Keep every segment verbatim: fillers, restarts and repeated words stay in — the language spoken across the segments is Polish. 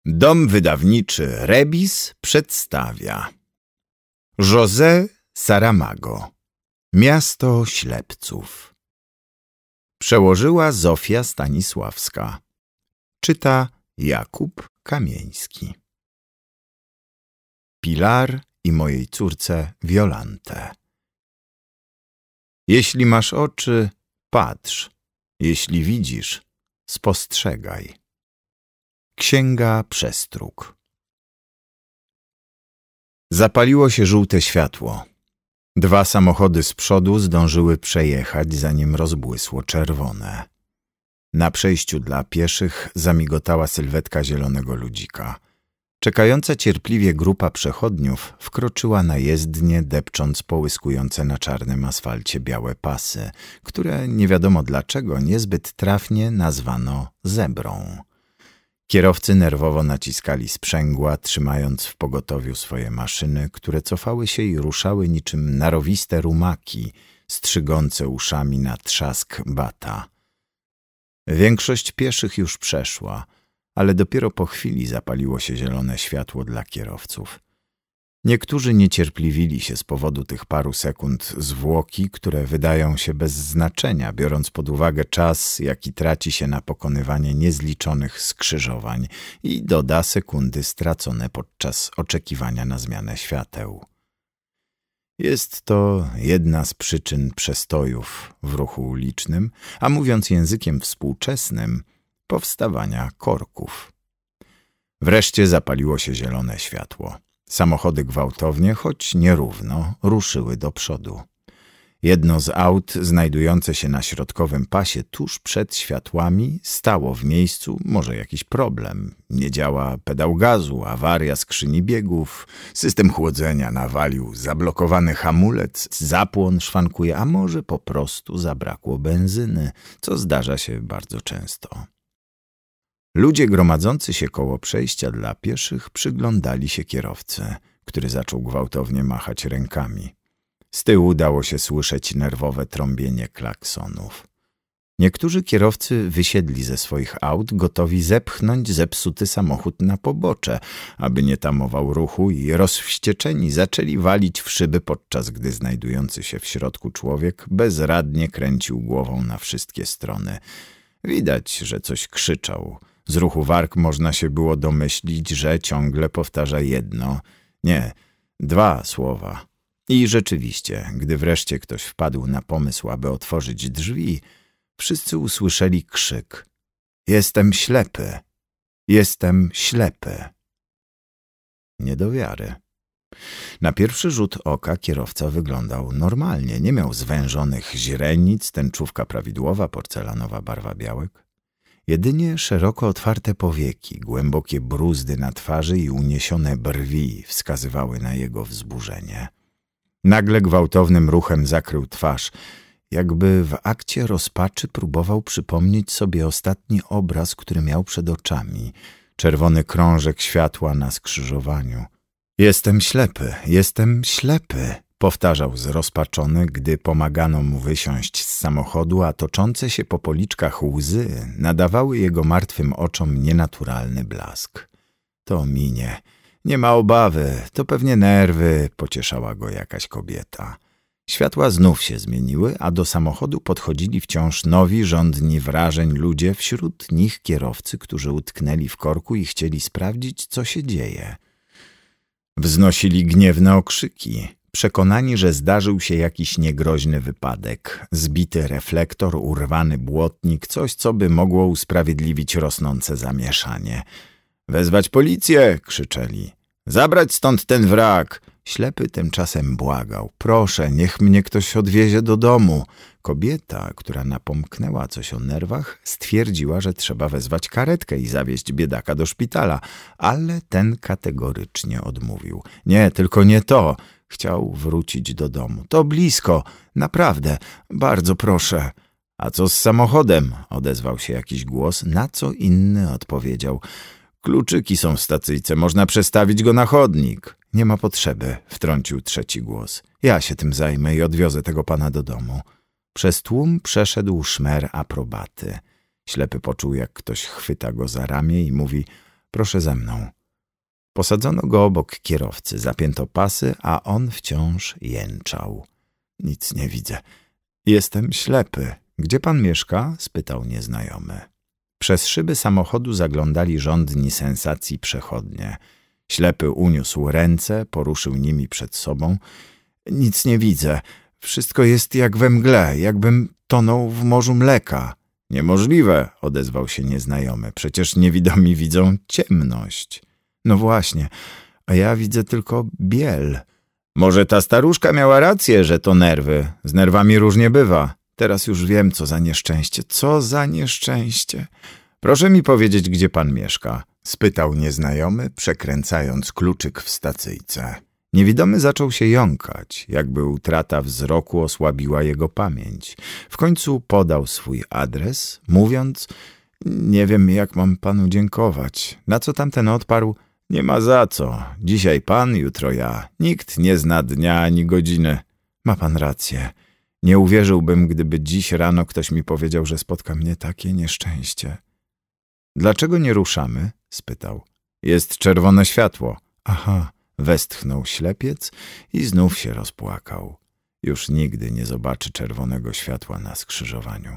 Dom wydawniczy Rebis przedstawia José Saramago. Miasto ślepców. Przełożyła Zofia Stanisławska. Czyta Jakub Kamieński. Pilar i mojej córce Violante. Jeśli masz oczy, patrz. Jeśli widzisz, spostrzegaj. Księga Przestróg. Zapaliło się żółte światło. Dwa samochody z przodu zdążyły przejechać, zanim rozbłysło czerwone. Na przejściu dla pieszych zamigotała sylwetka zielonego ludzika. Czekająca cierpliwie grupa przechodniów wkroczyła na jezdnię, depcząc połyskujące na czarnym asfalcie białe pasy, które nie wiadomo dlaczego niezbyt trafnie nazwano zebrą. Kierowcy nerwowo naciskali sprzęgła, trzymając w pogotowiu swoje maszyny, które cofały się i ruszały niczym narowiste rumaki, strzygące uszami na trzask bata. Większość pieszych już przeszła, ale dopiero po chwili zapaliło się zielone światło dla kierowców. Niektórzy niecierpliwili się z powodu tych paru sekund zwłoki, które wydają się bez znaczenia, biorąc pod uwagę czas, jaki traci się na pokonywanie niezliczonych skrzyżowań i doda sekundy stracone podczas oczekiwania na zmianę świateł. Jest to jedna z przyczyn przestojów w ruchu ulicznym, a mówiąc językiem współczesnym, powstawania korków. Wreszcie zapaliło się zielone światło. Samochody gwałtownie, choć nierówno, ruszyły do przodu. Jedno z aut, znajdujące się na środkowym pasie tuż przed światłami, stało w miejscu, może jakiś problem. Nie działa pedał gazu, awaria skrzyni biegów, system chłodzenia nawalił, zablokowany hamulec, zapłon szwankuje, a może po prostu zabrakło benzyny, co zdarza się bardzo często. Ludzie gromadzący się koło przejścia dla pieszych przyglądali się kierowcy, który zaczął gwałtownie machać rękami. Z tyłu dało się słyszeć nerwowe trąbienie klaksonów. Niektórzy kierowcy wysiedli ze swoich aut, gotowi zepchnąć zepsuty samochód na pobocze, aby nie tamował ruchu, i rozwścieczeni zaczęli walić w szyby, podczas gdy znajdujący się w środku człowiek bezradnie kręcił głową na wszystkie strony. Widać, że coś krzyczał. Z ruchu warg można się było domyślić, że ciągle powtarza jedno, nie, dwa słowa. I rzeczywiście, gdy wreszcie ktoś wpadł na pomysł, aby otworzyć drzwi, wszyscy usłyszeli krzyk: „Jestem ślepy! Jestem ślepy!” Nie do wiary. Na pierwszy rzut oka kierowca wyglądał normalnie. Nie miał zwężonych źrenic, tęczówka prawidłowa, porcelanowa barwa białek. Jedynie szeroko otwarte powieki, głębokie bruzdy na twarzy i uniesione brwi wskazywały na jego wzburzenie. Nagle gwałtownym ruchem zakrył twarz, jakby w akcie rozpaczy próbował przypomnieć sobie ostatni obraz, który miał przed oczami. Czerwony krążek światła na skrzyżowaniu. „Jestem ślepy, jestem ślepy”, powtarzał zrozpaczony, gdy pomagano mu wysiąść z samochodu, a toczące się po policzkach łzy nadawały jego martwym oczom nienaturalny blask. „To minie. Nie ma obawy, to pewnie nerwy”, pocieszała go jakaś kobieta. Światła znów się zmieniły, a do samochodu podchodzili wciąż nowi, żądni wrażeń ludzie, wśród nich kierowcy, którzy utknęli w korku i chcieli sprawdzić, co się dzieje. Wznosili gniewne okrzyki, przekonani, że zdarzył się jakiś niegroźny wypadek, zbity reflektor, urwany błotnik, coś, co by mogło usprawiedliwić rosnące zamieszanie. „Wezwać policję!” krzyczeli. „Zabrać stąd ten wrak!” Ślepy tymczasem błagał: „Proszę, niech mnie ktoś odwiezie do domu”. Kobieta, która napomknęła coś o nerwach, stwierdziła, że trzeba wezwać karetkę i zawieźć biedaka do szpitala, ale ten kategorycznie odmówił. „Nie, tylko nie to”. Chciał wrócić do domu. „To blisko, naprawdę, bardzo proszę”. „A co z samochodem?” odezwał się jakiś głos, na co inny odpowiedział: „Kluczyki są w stacyjce, można przestawić go na chodnik”. „Nie ma potrzeby”, wtrącił trzeci głos. „Ja się tym zajmę i odwiozę tego pana do domu”. Przez tłum przeszedł szmer aprobaty. Ślepy poczuł, jak ktoś chwyta go za ramię i mówi: Proszę ze mną. Posadzono go obok kierowcy, zapięto pasy, a on wciąż jęczał. Nic nie widzę. Jestem ślepy. Gdzie pan mieszka? Spytał nieznajomy. Przez szyby samochodu zaglądali żądni sensacji przechodnie. Ślepy uniósł ręce, poruszył nimi przed sobą. Nic nie widzę. Wszystko jest jak we mgle, jakbym tonął w morzu mleka. Niemożliwe, odezwał się nieznajomy. Przecież niewidomi widzą ciemność. No właśnie, a ja widzę tylko biel. Może ta staruszka miała rację, że to nerwy. Z nerwami różnie bywa. Teraz już wiem, co za nieszczęście. Co za nieszczęście. Proszę mi powiedzieć, gdzie pan mieszka? Spytał nieznajomy, przekręcając kluczyk w stacyjce. Niewidomy zaczął się jąkać, jakby utrata wzroku osłabiła jego pamięć. W końcu podał swój adres, mówiąc: nie wiem, jak mam panu dziękować. Na co tamten odparł: nie ma za co. Dzisiaj pan, jutro ja. Nikt nie zna dnia ani godziny. Ma pan rację. Nie uwierzyłbym, gdyby dziś rano ktoś mi powiedział, że spotka mnie takie nieszczęście. Dlaczego nie ruszamy? Spytał. Jest czerwone światło. Aha, westchnął ślepiec i znów się rozpłakał. Już nigdy nie zobaczy czerwonego światła na skrzyżowaniu.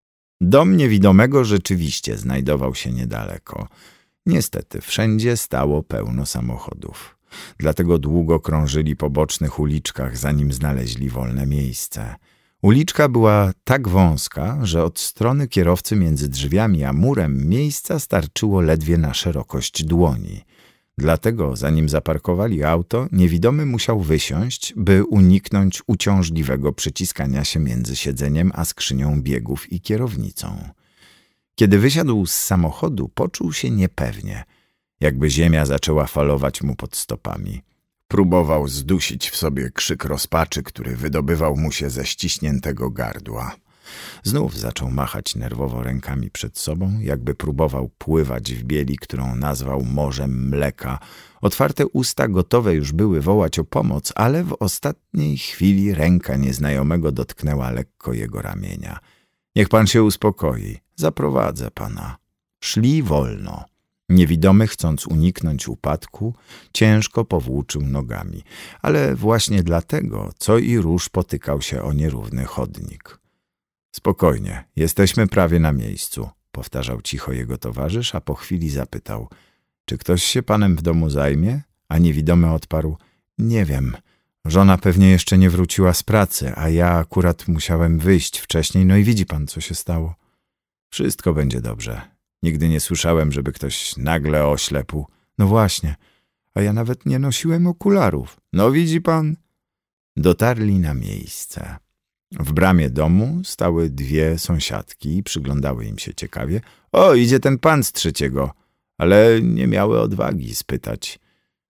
Dom niewidomego rzeczywiście znajdował się niedaleko. Niestety wszędzie stało pełno samochodów. Dlatego długo krążyli po bocznych uliczkach, zanim znaleźli wolne miejsce. Uliczka była tak wąska, że od strony kierowcy między drzwiami a murem miejsca starczyło ledwie na szerokość dłoni. Dlatego, zanim zaparkowali auto, niewidomy musiał wysiąść, by uniknąć uciążliwego przyciskania się między siedzeniem a skrzynią biegów i kierownicą. Kiedy wysiadł z samochodu, poczuł się niepewnie, jakby ziemia zaczęła falować mu pod stopami. Próbował zdusić w sobie krzyk rozpaczy, który wydobywał mu się ze ściśniętego gardła. Znów zaczął machać nerwowo rękami przed sobą, jakby próbował pływać w bieli, którą nazwał morzem mleka. Otwarte usta gotowe już były wołać o pomoc, ale w ostatniej chwili ręka nieznajomego dotknęła lekko jego ramienia. Niech pan się uspokoi, zaprowadzę pana. Szli wolno. Niewidomy, chcąc uniknąć upadku, ciężko powłóczył nogami, ale właśnie dlatego co i róż potykał się o nierówny chodnik. Spokojnie, jesteśmy prawie na miejscu, powtarzał cicho jego towarzysz, a po chwili zapytał: czy ktoś się panem w domu zajmie? A niewidomy odparł: nie wiem, żona pewnie jeszcze nie wróciła z pracy, a ja akurat musiałem wyjść wcześniej, no i widzi pan, co się stało. Wszystko będzie dobrze. Nigdy nie słyszałem, żeby ktoś nagle oślepł. No właśnie, a ja nawet nie nosiłem okularów. No widzi pan? Dotarli na miejsce. W bramie domu stały dwie sąsiadki i przyglądały im się ciekawie. O, idzie ten pan z trzeciego. Ale nie miały odwagi spytać: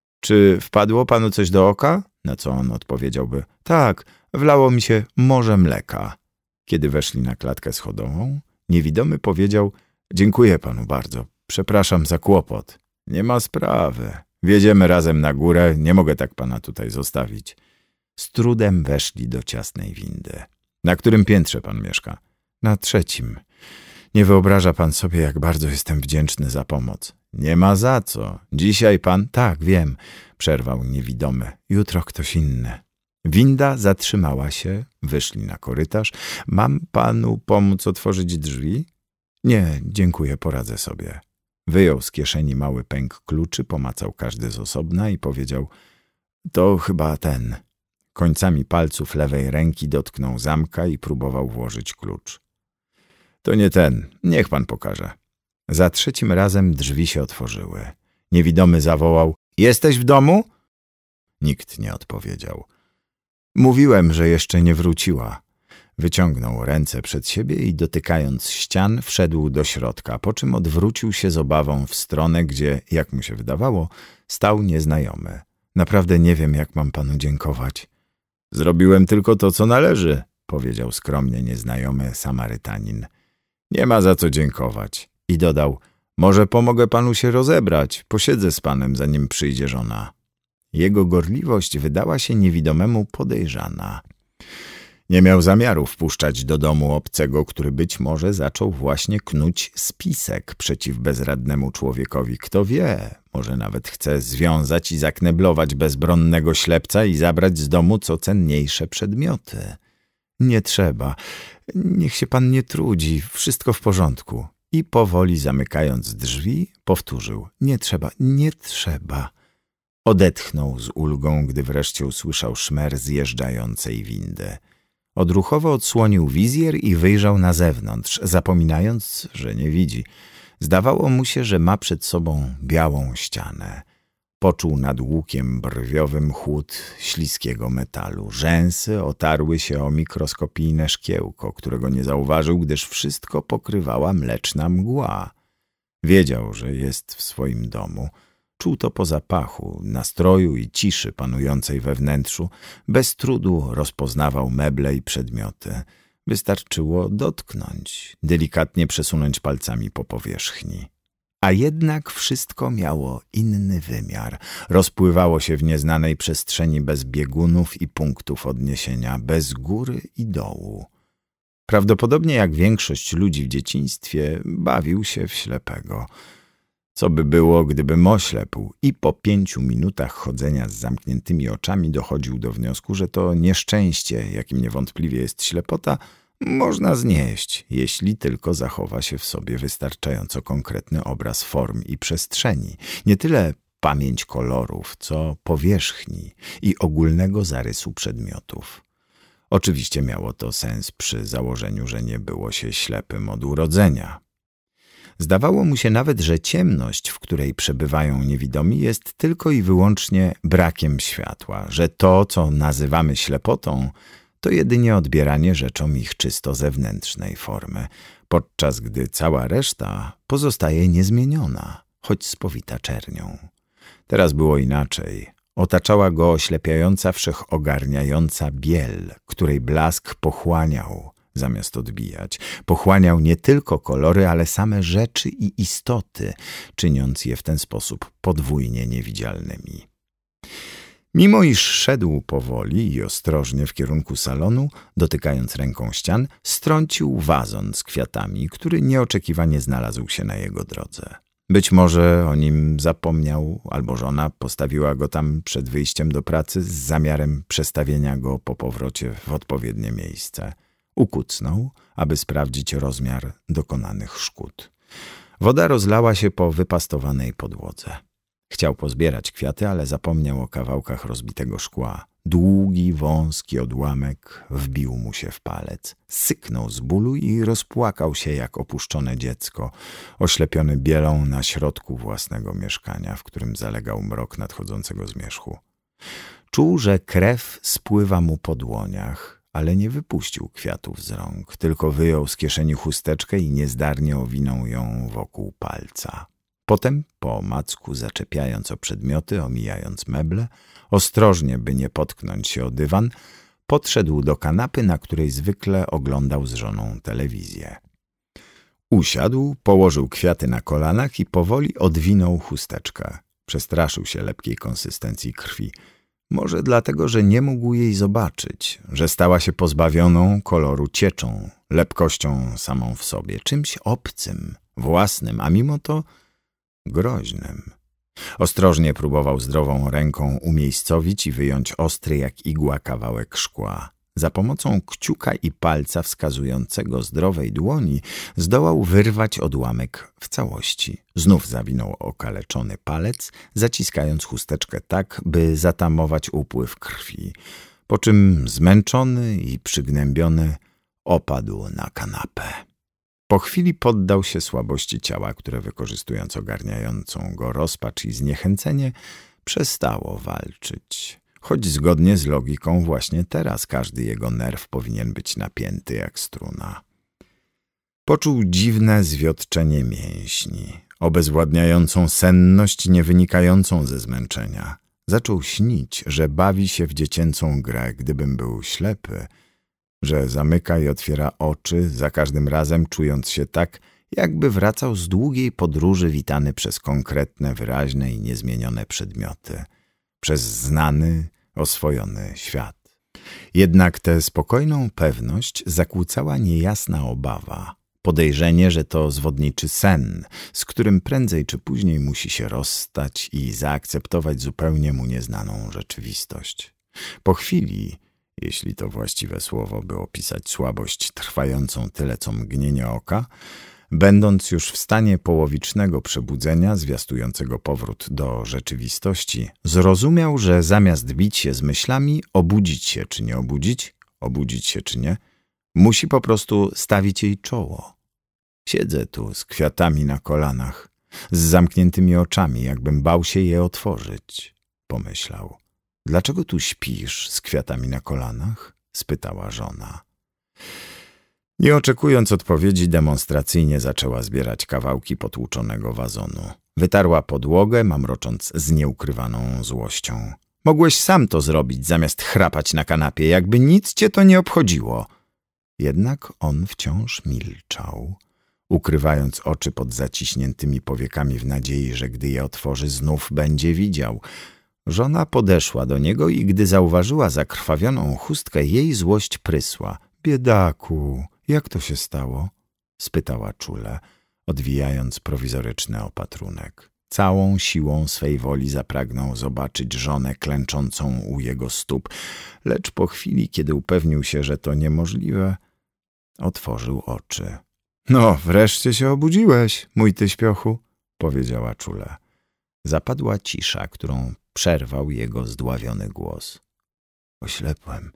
czy wpadło panu coś do oka? Na co on odpowiedziałby: tak, wlało mi się morze mleka. Kiedy weszli na klatkę schodową, niewidomy powiedział: dziękuję panu bardzo, przepraszam za kłopot. Nie ma sprawy. Wjedziemy razem na górę, nie mogę tak pana tutaj zostawić. Z trudem weszli do ciasnej windy. Na którym piętrze pan mieszka? Na trzecim. Nie wyobraża pan sobie, jak bardzo jestem wdzięczny za pomoc. Nie ma za co. Dzisiaj pan... Tak, wiem, przerwał niewidomy. Jutro ktoś inny. Winda zatrzymała się, wyszli na korytarz. Mam panu pomóc otworzyć drzwi? Nie, dziękuję, poradzę sobie. Wyjął z kieszeni mały pęk kluczy, pomacał każdy z osobna i powiedział: to chyba ten. Końcami palców lewej ręki dotknął zamka i próbował włożyć klucz. To nie ten, niech pan pokaże. Za trzecim razem drzwi się otworzyły. Niewidomy zawołał: jesteś w domu? Nikt nie odpowiedział. Mówiłem, że jeszcze nie wróciła. Wyciągnął ręce przed siebie i dotykając ścian wszedł do środka, po czym odwrócił się z obawą w stronę, gdzie, jak mu się wydawało, stał nieznajomy. Naprawdę nie wiem, jak mam panu dziękować. Zrobiłem tylko to, co należy, powiedział skromnie nieznajomy Samarytanin. Nie ma za co dziękować. I dodał: może pomogę panu się rozebrać, posiedzę z panem, zanim przyjdzie żona. Jego gorliwość wydała się niewidomemu podejrzana. Nie miał zamiaru wpuszczać do domu obcego, który być może zaczął właśnie knuć spisek przeciw bezradnemu człowiekowi. Kto wie, może nawet chce związać i zakneblować bezbronnego ślepca i zabrać z domu co cenniejsze przedmioty. Nie trzeba, niech się pan nie trudzi, wszystko w porządku. I powoli zamykając drzwi, powtórzył: nie trzeba, nie trzeba. Odetchnął z ulgą, gdy wreszcie usłyszał szmer zjeżdżającej windy. Odruchowo odsłonił wizjer i wyjrzał na zewnątrz, zapominając, że nie widzi. Zdawało mu się, że ma przed sobą białą ścianę. Poczuł nad łukiem brwiowym chłód śliskiego metalu. Rzęsy otarły się o mikroskopijne szkiełko, którego nie zauważył, gdyż wszystko pokrywała mleczna mgła. Wiedział, że jest w swoim domu. Czuł to po zapachu, nastroju i ciszy panującej we wnętrzu. Bez trudu rozpoznawał meble i przedmioty. Wystarczyło dotknąć, delikatnie przesunąć palcami po powierzchni. A jednak wszystko miało inny wymiar. Rozpływało się w nieznanej przestrzeni bez biegunów i punktów odniesienia, bez góry i dołu. Prawdopodobnie jak większość ludzi w dzieciństwie bawił się w ślepego. Co by było, gdybym oślepł i po pięciu minutach chodzenia z zamkniętymi oczami dochodził do wniosku, że to nieszczęście, jakim niewątpliwie jest ślepota, można znieść, jeśli tylko zachowa się w sobie wystarczająco konkretny obraz form i przestrzeni. Nie tyle pamięć kolorów, co powierzchni i ogólnego zarysu przedmiotów. Oczywiście miało to sens przy założeniu, że nie było się ślepym od urodzenia. Zdawało mu się nawet, że ciemność, w której przebywają niewidomi, jest tylko i wyłącznie brakiem światła, że to, co nazywamy ślepotą, to jedynie odbieranie rzeczom ich czysto zewnętrznej formy, podczas gdy cała reszta pozostaje niezmieniona, choć spowita czernią. Teraz było inaczej. Otaczała go oślepiająca, wszechogarniająca biel, której blask pochłaniał, zamiast odbijać. Pochłaniał nie tylko kolory, ale same rzeczy i istoty, czyniąc je w ten sposób podwójnie niewidzialnymi. Mimo iż szedł powoli i ostrożnie w kierunku salonu, dotykając ręką ścian, strącił wazon z kwiatami, który nieoczekiwanie znalazł się na jego drodze. Być może o nim zapomniał, albo żona postawiła go tam przed wyjściem do pracy z zamiarem przestawienia go po powrocie w odpowiednie miejsce. Ukucnął, aby sprawdzić rozmiar dokonanych szkód. Woda rozlała się po wypastowanej podłodze. Chciał pozbierać kwiaty, ale zapomniał o kawałkach rozbitego szkła. Długi, wąski odłamek wbił mu się w palec. Syknął z bólu i rozpłakał się jak opuszczone dziecko, oślepiony bielą na środku własnego mieszkania, w którym zalegał mrok nadchodzącego zmierzchu. Czuł, że krew spływa mu po dłoniach, ale nie wypuścił kwiatów z rąk, tylko wyjął z kieszeni chusteczkę i niezdarnie owinął ją wokół palca. Potem, po omacku zaczepiając o przedmioty, omijając meble, ostrożnie, by nie potknąć się o dywan, podszedł do kanapy, na której zwykle oglądał z żoną telewizję. Usiadł, położył kwiaty na kolanach i powoli odwinął chusteczkę. Przestraszył się lepkiej konsystencji krwi. Może dlatego, że nie mógł jej zobaczyć, że stała się pozbawioną koloru cieczą, lepkością samą w sobie, czymś obcym, własnym, a mimo to groźnym. Ostrożnie próbował zdrową ręką umiejscowić i wyjąć ostry jak igła kawałek szkła. Za pomocą kciuka i palca wskazującego zdrowej dłoni zdołał wyrwać odłamek w całości. Znów zawinął okaleczony palec, zaciskając chusteczkę tak, by zatamować upływ krwi, po czym zmęczony i przygnębiony opadł na kanapę. Po chwili poddał się słabości ciała, które wykorzystując ogarniającą go rozpacz i zniechęcenie, przestało walczyć. Choć zgodnie z logiką właśnie teraz każdy jego nerw powinien być napięty jak struna. Poczuł dziwne zwiotczenie mięśni, obezwładniającą senność nie wynikającą ze zmęczenia. Zaczął śnić, że bawi się w dziecięcą grę, gdybym był ślepy, że zamyka i otwiera oczy, za każdym razem czując się tak, jakby wracał z długiej podróży witany przez konkretne, wyraźne i niezmienione przedmioty, przez znany, oswojony świat. Jednak tę spokojną pewność zakłócała niejasna obawa. Podejrzenie, że to zwodniczy sen, z którym prędzej czy później musi się rozstać i zaakceptować zupełnie mu nieznaną rzeczywistość. Po chwili, jeśli to właściwe słowo, by opisać słabość trwającą tyle co mgnienie oka, będąc już w stanie połowicznego przebudzenia zwiastującego powrót do rzeczywistości, zrozumiał, że zamiast bić się z myślami, obudzić się czy nie obudzić, obudzić się czy nie, musi po prostu stawić jej czoło. Siedzę tu z kwiatami na kolanach, z zamkniętymi oczami, jakbym bał się je otworzyć, pomyślał. Dlaczego tu śpisz z kwiatami na kolanach? Spytała żona. Nie oczekując odpowiedzi, demonstracyjnie zaczęła zbierać kawałki potłuczonego wazonu. Wytarła podłogę, mamrocząc z nieukrywaną złością. Mogłeś sam to zrobić, zamiast chrapać na kanapie, jakby nic cię to nie obchodziło. Jednak on wciąż milczał, ukrywając oczy pod zaciśniętymi powiekami w nadziei, że gdy je otworzy, znów będzie widział. Żona podeszła do niego i gdy zauważyła zakrwawioną chustkę, jej złość prysła. Biedaku, jak to się stało? Spytała czule, odwijając prowizoryczny opatrunek. Całą siłą swej woli zapragnął zobaczyć żonę klęczącą u jego stóp, lecz po chwili, kiedy upewnił się, że to niemożliwe, otworzył oczy. No, wreszcie się obudziłeś, mój ty śpiochu, powiedziała czule. Zapadła cisza, którą przerwał jego zdławiony głos. Oślepłem.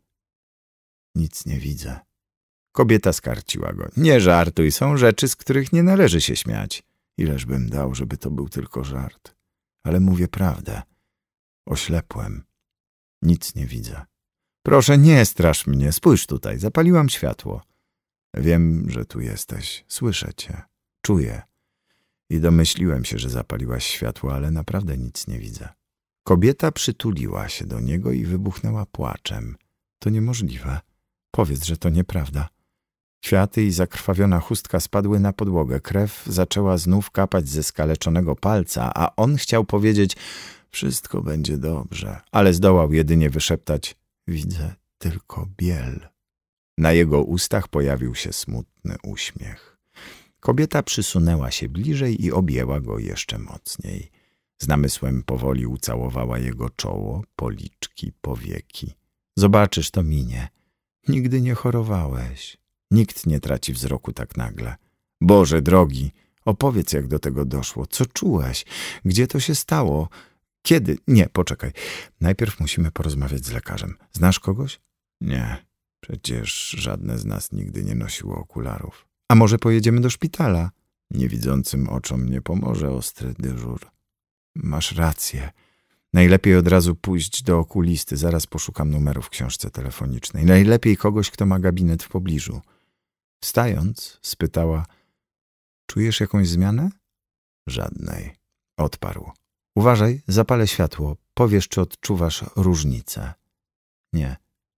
Nic nie widzę. Kobieta skarciła go. Nie żartuj, są rzeczy, z których nie należy się śmiać. Ileż bym dał, żeby to był tylko żart. Ale mówię prawdę. Oślepłem. Nic nie widzę. Proszę, nie strasz mnie. Spójrz tutaj. Zapaliłam światło. Wiem, że tu jesteś. Słyszę cię. Czuję. I domyśliłem się, że zapaliłaś światło, ale naprawdę nic nie widzę. Kobieta przytuliła się do niego i wybuchnęła płaczem. To niemożliwe. Powiedz, że to nieprawda. Kwiaty i zakrwawiona chustka spadły na podłogę. Krew zaczęła znów kapać ze skaleczonego palca, a on chciał powiedzieć, wszystko będzie dobrze, ale zdołał jedynie wyszeptać, widzę tylko biel. Na jego ustach pojawił się smutny uśmiech. Kobieta przysunęła się bliżej i objęła go jeszcze mocniej. Z namysłem powoli ucałowała jego czoło, policzki, powieki. Zobaczysz, to minie. Nigdy nie chorowałeś. Nikt nie traci wzroku tak nagle. Boże drogi, opowiedz, jak do tego doszło. Co czułeś? Gdzie to się stało? Kiedy? Nie, poczekaj. Najpierw musimy porozmawiać z lekarzem. Znasz kogoś? Nie. Przecież żadne z nas nigdy nie nosiło okularów. A może pojedziemy do szpitala? Niewidzącym oczom nie pomoże ostry dyżur. Masz rację. Najlepiej od razu pójść do okulisty. Zaraz poszukam numeru w książce telefonicznej. Najlepiej kogoś, kto ma gabinet w pobliżu. Wstając, spytała, czujesz jakąś zmianę? Żadnej. Odparł. Uważaj, zapalę światło. Powiesz, czy odczuwasz różnicę. Nie.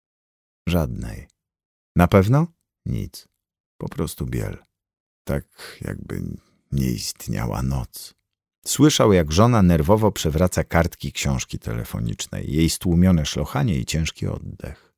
Żadnej. Na pewno? Nic. Po prostu biel. Tak jakby nie istniała noc. Słyszał, jak żona nerwowo przewraca kartki książki telefonicznej, jej stłumione szlochanie i ciężki oddech.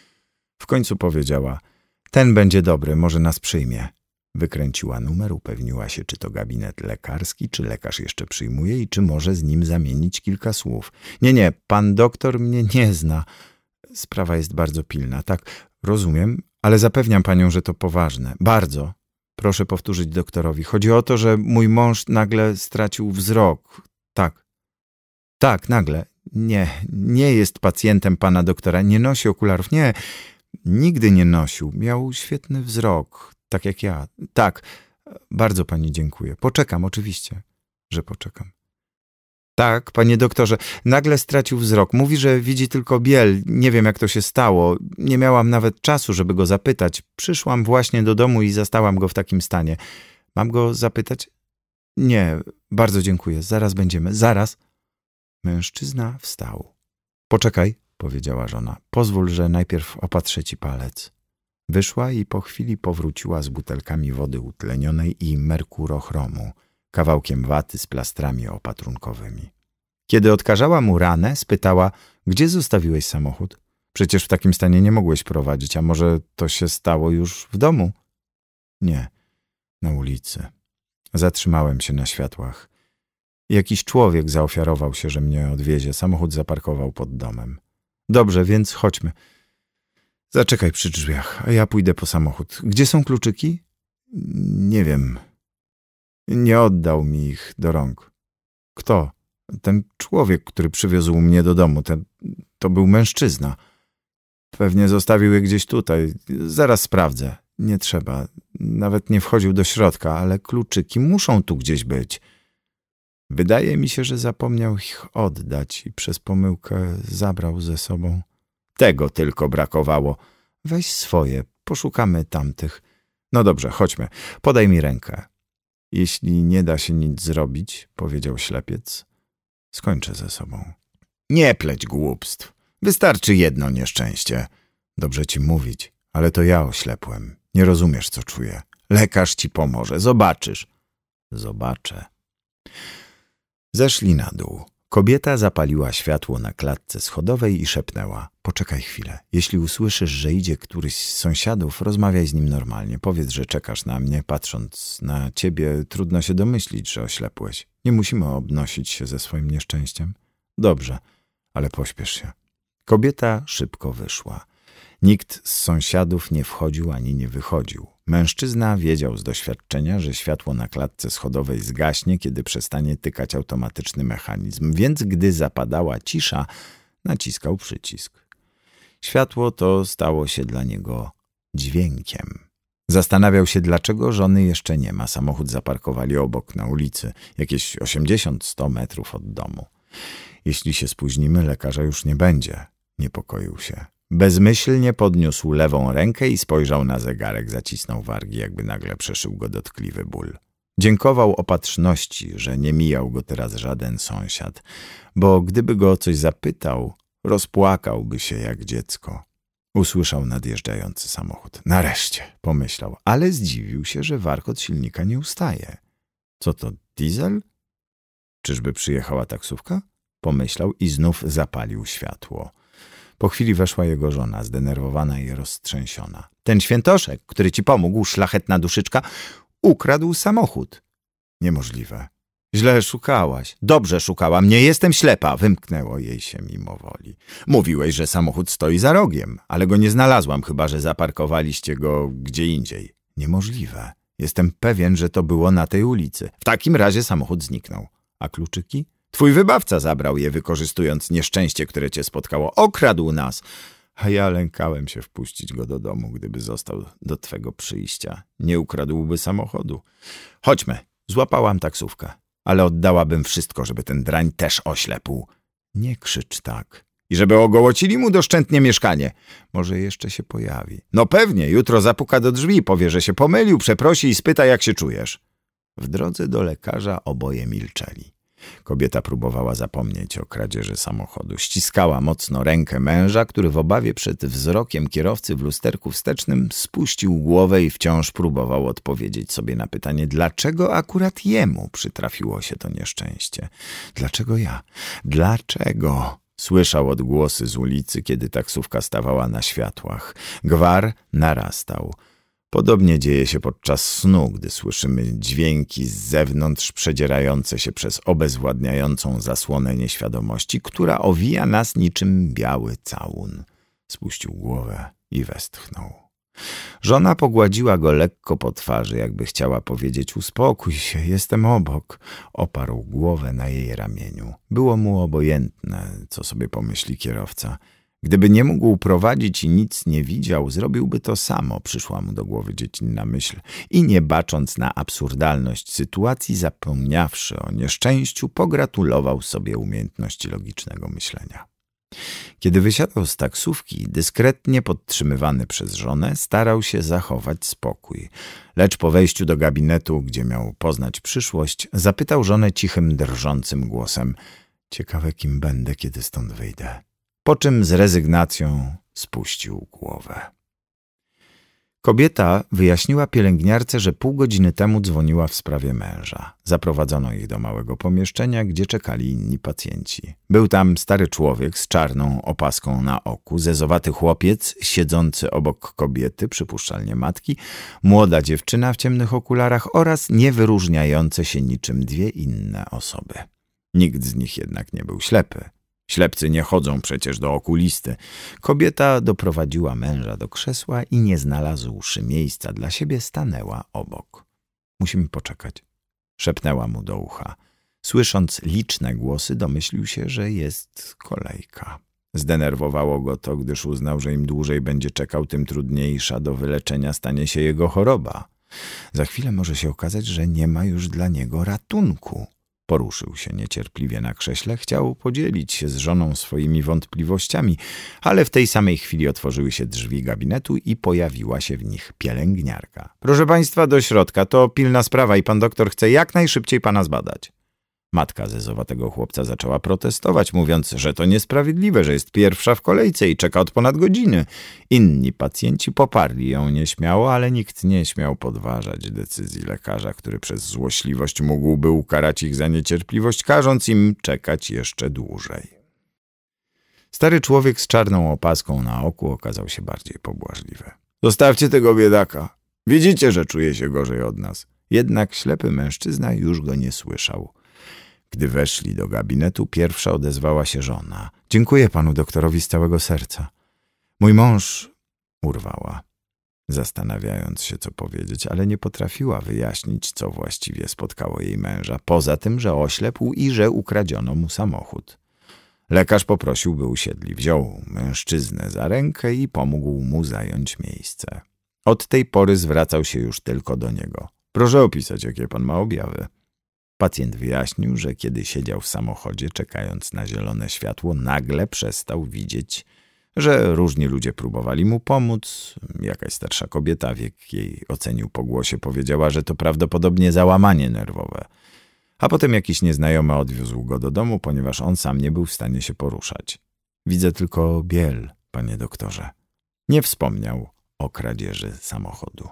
W końcu powiedziała, ten będzie dobry, może nas przyjmie. Wykręciła numer, upewniła się, czy to gabinet lekarski, czy lekarz jeszcze przyjmuje i czy może z nim zamienić kilka słów. Nie, nie, pan doktor mnie nie zna. Sprawa jest bardzo pilna, tak, rozumiem, ale zapewniam panią, że to poważne. Bardzo. Proszę powtórzyć doktorowi. Chodzi o to, że mój mąż nagle stracił wzrok. Tak. Tak, nagle. Nie, nie jest pacjentem pana doktora. Nie nosi okularów. Nie, nigdy nie nosił. Miał świetny wzrok, tak jak ja. Tak, bardzo pani dziękuję. Poczekam, oczywiście, że poczekam. Tak, panie doktorze, nagle stracił wzrok. Mówi, że widzi tylko biel. Nie wiem, jak to się stało. Nie miałam nawet czasu, żeby go zapytać. Przyszłam właśnie do domu i zastałam go w takim stanie. Mam go zapytać? Nie, bardzo dziękuję. Zaraz będziemy. Zaraz. Mężczyzna wstał. Poczekaj, powiedziała żona. Pozwól, że najpierw opatrzę ci palec. Wyszła i po chwili powróciła z butelkami wody utlenionej i merkurochromu, kawałkiem waty z plastrami opatrunkowymi. Kiedy odkażała mu ranę, spytała, gdzie zostawiłeś samochód? Przecież w takim stanie nie mogłeś prowadzić, a może to się stało już w domu? Nie, na ulicy. Zatrzymałem się na światłach. Jakiś człowiek zaofiarował się, że mnie odwiezie. Samochód zaparkował pod domem. Dobrze, więc chodźmy. Zaczekaj przy drzwiach, a ja pójdę po samochód. Gdzie są kluczyki? Nie wiem. Nie oddał mi ich do rąk. Kto? Ten człowiek, który przywiózł mnie do domu. Ten, to był mężczyzna. Pewnie zostawił je gdzieś tutaj. Zaraz sprawdzę. Nie trzeba. Nawet nie wchodził do środka, ale kluczyki muszą tu gdzieś być. Wydaje mi się, że zapomniał ich oddać i przez pomyłkę zabrał ze sobą. Tego tylko brakowało. Weź swoje, poszukamy tamtych. No dobrze, chodźmy. Podaj mi rękę. Jeśli nie da się nic zrobić, powiedział ślepiec, skończę ze sobą. Nie pleć głupstw. Wystarczy jedno nieszczęście. Dobrze ci mówić, ale to ja oślepłem. Nie rozumiesz, co czuję. Lekarz ci pomoże. Zobaczysz. Zobaczę. Zeszli na dół. Kobieta zapaliła światło na klatce schodowej i szepnęła. Poczekaj chwilę. Jeśli usłyszysz, że idzie któryś z sąsiadów, rozmawiaj z nim normalnie. Powiedz, że czekasz na mnie. Patrząc na ciebie, trudno się domyślić, że oślepłeś. Nie musimy obnosić się ze swoim nieszczęściem. Dobrze, ale pośpiesz się. Kobieta szybko wyszła. Nikt z sąsiadów nie wchodził ani nie wychodził. Mężczyzna wiedział z doświadczenia, że światło na klatce schodowej zgaśnie, kiedy przestanie tykać automatyczny mechanizm, więc gdy zapadała cisza, naciskał przycisk. Światło to stało się dla niego dźwiękiem. Zastanawiał się, dlaczego żony jeszcze nie ma. Samochód zaparkowali obok na ulicy, jakieś osiemdziesiąt sto metrów od domu. Jeśli się spóźnimy, lekarza już nie będzie. Niepokoił się. Bezmyślnie podniósł lewą rękę i spojrzał na zegarek. Zacisnął wargi, jakby nagle przeszył go dotkliwy ból. Dziękował opatrzności, że nie mijał go teraz żaden sąsiad, bo gdyby go o coś zapytał, rozpłakałby się jak dziecko. Usłyszał nadjeżdżający samochód. Nareszcie, pomyślał, ale zdziwił się, że warkot silnika nie ustaje. Co to, diesel? Czyżby przyjechała taksówka? Pomyślał i znów zapalił światło. Po chwili weszła jego żona, zdenerwowana i roztrzęsiona. Ten świętoszek, który ci pomógł, szlachetna duszyczka, ukradł samochód. Niemożliwe. Źle szukałaś. Dobrze szukałam, nie jestem ślepa, wymknęło jej się mimo woli. Mówiłeś, że samochód stoi za rogiem, ale go nie znalazłam, chyba że zaparkowaliście go gdzie indziej. Niemożliwe. Jestem pewien, że to było na tej ulicy. W takim razie samochód zniknął. A kluczyki? Twój wybawca zabrał je, wykorzystując nieszczęście, które cię spotkało. Okradł nas. A ja lękałem się wpuścić go do domu, gdyby został do twego przyjścia. Nie ukradłby samochodu. Chodźmy. Złapałam taksówkę. Ale oddałabym wszystko, żeby ten drań też oślepł. Nie krzycz tak. I żeby ogołocili mu doszczętnie mieszkanie. Może jeszcze się pojawi. No pewnie, jutro zapuka do drzwi, powie, że się pomylił, przeprosi i spyta, jak się czujesz. W drodze do lekarza oboje milczeli. Kobieta próbowała zapomnieć o kradzieży samochodu. Ściskała mocno rękę męża, który w obawie przed wzrokiem kierowcy w lusterku wstecznym spuścił głowę i wciąż próbował odpowiedzieć sobie na pytanie, dlaczego akurat jemu przytrafiło się to nieszczęście. Dlaczego ja? Dlaczego? Słyszał odgłosy z ulicy, kiedy taksówka stawała na światłach. Gwar narastał. Podobnie dzieje się podczas snu, gdy słyszymy dźwięki z zewnątrz przedzierające się przez obezwładniającą zasłonę nieświadomości, która owija nas niczym biały całun. Spuścił głowę i westchnął. Żona pogładziła go lekko po twarzy, jakby chciała powiedzieć: uspokój się, jestem obok. Oparł głowę na jej ramieniu. Było mu obojętne, co sobie pomyśli kierowca. Gdyby nie mógł prowadzić i nic nie widział, zrobiłby to samo, przyszła mu do głowy dziecinna myśl. I nie bacząc na absurdalność sytuacji, zapomniawszy o nieszczęściu, pogratulował sobie umiejętności logicznego myślenia. Kiedy wysiadał z taksówki, dyskretnie podtrzymywany przez żonę, starał się zachować spokój. Lecz po wejściu do gabinetu, gdzie miał poznać przyszłość, zapytał żonę cichym, drżącym głosem: ciekawe, kim będę, kiedy stąd wyjdę. Po czym z rezygnacją spuścił głowę. Kobieta wyjaśniła pielęgniarce, że pół godziny temu dzwoniła w sprawie męża. Zaprowadzono ich do małego pomieszczenia, gdzie czekali inni pacjenci. Był tam stary człowiek z czarną opaską na oku, zezowaty chłopiec siedzący obok kobiety, przypuszczalnie matki, młoda dziewczyna w ciemnych okularach oraz niewyróżniające się niczym dwie inne osoby. Nikt z nich jednak nie był ślepy. Ślepcy nie chodzą przecież do okulisty. Kobieta doprowadziła męża do krzesła i nie znalazłszy miejsca dla siebie, stanęła obok. Musimy poczekać, szepnęła mu do ucha. Słysząc liczne głosy, domyślił się, że jest kolejka. Zdenerwowało go to, gdyż uznał, że im dłużej będzie czekał, tym trudniejsza do wyleczenia stanie się jego choroba. Za chwilę może się okazać, że nie ma już dla niego ratunku. Poruszył się niecierpliwie na krześle, chciał podzielić się z żoną swoimi wątpliwościami, ale w tej samej chwili otworzyły się drzwi gabinetu i pojawiła się w nich pielęgniarka. Proszę państwa, do środka, to pilna sprawa i pan doktor chce jak najszybciej pana zbadać. Matka zezowatego chłopca zaczęła protestować, mówiąc, że to niesprawiedliwe, że jest pierwsza w kolejce i czeka od ponad godziny. Inni pacjenci poparli ją nieśmiało, ale nikt nie śmiał podważać decyzji lekarza, który przez złośliwość mógłby ukarać ich za niecierpliwość, każąc im czekać jeszcze dłużej. Stary człowiek z czarną opaską na oku okazał się bardziej pobłażliwy. Zostawcie tego biedaka. Widzicie, że czuje się gorzej od nas. Jednak ślepy mężczyzna już go nie słyszał. Gdy weszli do gabinetu, pierwsza odezwała się żona. Dziękuję panu doktorowi z całego serca. Mój mąż... urwała, zastanawiając się, co powiedzieć, ale nie potrafiła wyjaśnić, co właściwie spotkało jej męża, poza tym, że oślepł i że ukradziono mu samochód. Lekarz poprosił, by usiedli. Wziął mężczyznę za rękę i pomógł mu zająć miejsce. Od tej pory zwracał się już tylko do niego. Proszę opisać, jakie pan ma objawy. Pacjent wyjaśnił, że kiedy siedział w samochodzie, czekając na zielone światło, nagle przestał widzieć, że różni ludzie próbowali mu pomóc. Jakaś starsza kobieta, wiek jej ocenił po głosie, powiedziała, że to prawdopodobnie załamanie nerwowe. A potem jakiś nieznajomy odwiózł go do domu, ponieważ on sam nie był w stanie się poruszać. Widzę tylko biel, panie doktorze. Nie wspomniał o kradzieży samochodu.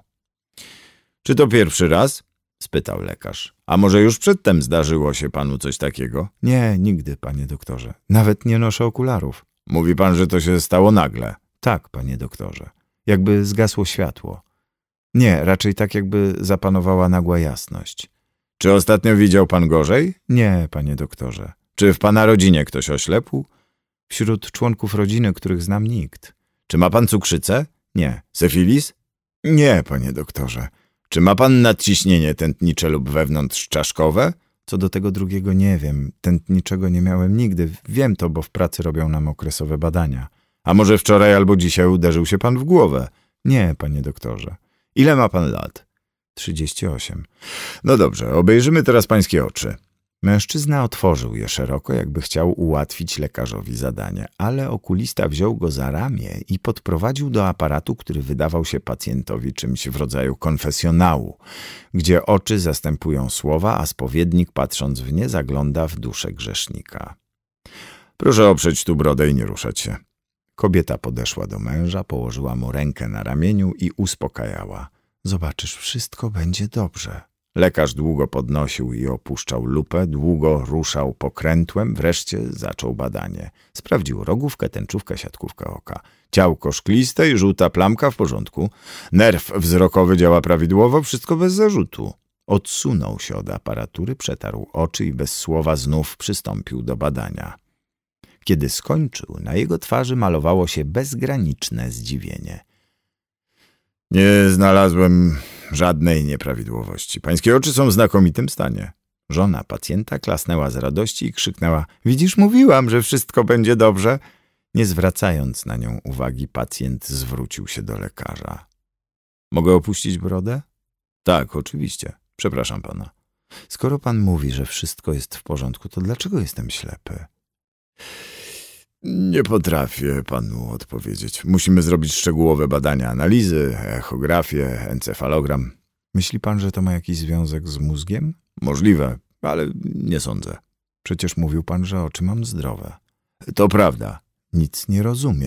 Czy to pierwszy raz? Spytał lekarz. A może już przedtem zdarzyło się panu coś takiego? Nie, nigdy, panie doktorze. Nawet nie noszę okularów. Mówi pan, że to się stało nagle? Tak, panie doktorze. Jakby zgasło światło. Nie, raczej tak jakby zapanowała nagła jasność. Czy ostatnio widział pan gorzej? Nie, panie doktorze. Czy w pana rodzinie ktoś oślepł? Wśród członków rodziny, których znam, nikt. Czy ma pan cukrzycę? Nie. Syfilis? Nie, panie doktorze. Czy ma pan nadciśnienie tętnicze lub wewnątrzczaszkowe? Co do tego drugiego nie wiem. Tętniczego nie miałem nigdy. Wiem to, bo w pracy robią nam okresowe badania. A może wczoraj albo dzisiaj uderzył się pan w głowę? Nie, panie doktorze. Ile ma pan lat? Trzydzieści osiem. No dobrze, obejrzymy teraz pańskie oczy. Mężczyzna otworzył je szeroko, jakby chciał ułatwić lekarzowi zadanie, ale okulista wziął go za ramię i podprowadził do aparatu, który wydawał się pacjentowi czymś w rodzaju konfesjonału, gdzie oczy zastępują słowa, a spowiednik, patrząc w nie, zagląda w duszę grzesznika. Proszę oprzeć tu brodę i nie ruszać się. Kobieta podeszła do męża, położyła mu rękę na ramieniu i uspokajała. Zobaczysz, wszystko będzie dobrze. Lekarz długo podnosił i opuszczał lupę, długo ruszał pokrętłem, wreszcie zaczął badanie. Sprawdził rogówkę, tęczówkę, siatkówkę oka. Ciałko szkliste i żółta plamka w porządku. Nerw wzrokowy działa prawidłowo, wszystko bez zarzutu. Odsunął się od aparatury, przetarł oczy i bez słowa znów przystąpił do badania. Kiedy skończył, na jego twarzy malowało się bezgraniczne zdziwienie. Nie znalazłem żadnej nieprawidłowości. Pańskie oczy są w znakomitym stanie. Żona pacjenta klasnęła z radości i krzyknęła: widzisz, mówiłam, że wszystko będzie dobrze. Nie zwracając na nią uwagi, pacjent zwrócił się do lekarza. Mogę opuścić brodę? Tak, oczywiście. Przepraszam pana. Skoro pan mówi, że wszystko jest w porządku, to dlaczego jestem ślepy? Nie potrafię panu odpowiedzieć. Musimy zrobić szczegółowe badania, analizy, echografię, encefalogram. Myśli pan, że to ma jakiś związek z mózgiem? Możliwe, ale nie sądzę. Przecież mówił pan, że oczy mam zdrowe. To prawda. Nic nie rozumiem.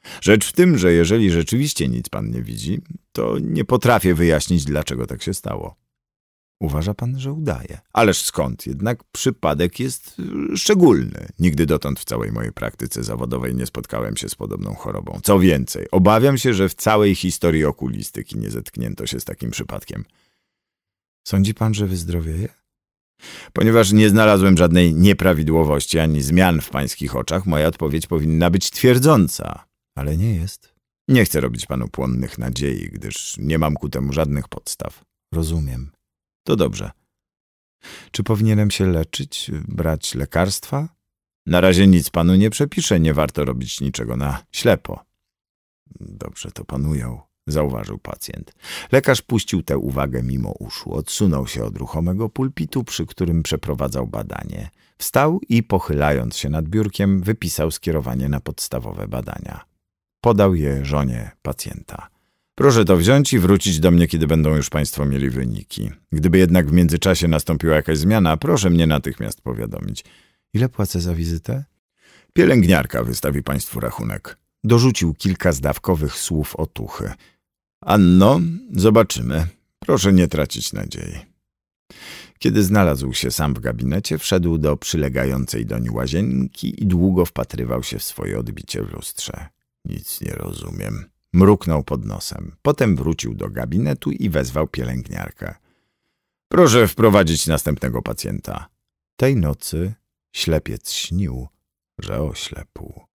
Rzecz w tym, że jeżeli rzeczywiście nic pan nie widzi, to nie potrafię wyjaśnić, dlaczego tak się stało. Uważa pan, że udaje. Ależ skąd? Jednak przypadek jest szczególny. Nigdy dotąd w całej mojej praktyce zawodowej nie spotkałem się z podobną chorobą. Co więcej, obawiam się, że w całej historii okulistyki nie zetknięto się z takim przypadkiem. Sądzi pan, że wyzdrowieje? Ponieważ nie znalazłem żadnej nieprawidłowości ani zmian w pańskich oczach, moja odpowiedź powinna być twierdząca. Ale nie jest. Nie chcę robić panu płonnych nadziei, gdyż nie mam ku temu żadnych podstaw. Rozumiem. To dobrze. Czy powinienem się leczyć, brać lekarstwa? Na razie nic panu nie przepiszę, nie warto robić niczego na ślepo. Dobrze to pan ujął, zauważył pacjent. Lekarz puścił tę uwagę mimo uszu, odsunął się od ruchomego pulpitu, przy którym przeprowadzał badanie. Wstał i pochylając się nad biurkiem, wypisał skierowanie na podstawowe badania. Podał je żonie pacjenta. Proszę to wziąć i wrócić do mnie, kiedy będą już państwo mieli wyniki. Gdyby jednak w międzyczasie nastąpiła jakaś zmiana, proszę mnie natychmiast powiadomić. Ile płacę za wizytę? Pielęgniarka wystawi państwu rachunek. Dorzucił kilka zdawkowych słów otuchy. Anno, zobaczymy. Proszę nie tracić nadziei. Kiedy znalazł się sam w gabinecie, wszedł do przylegającej doń łazienki i długo wpatrywał się w swoje odbicie w lustrze. Nic nie rozumiem. Mruknął pod nosem. Potem wrócił do gabinetu i wezwał pielęgniarkę. Proszę wprowadzić następnego pacjenta. Tej nocy ślepiec śnił, że oślepł.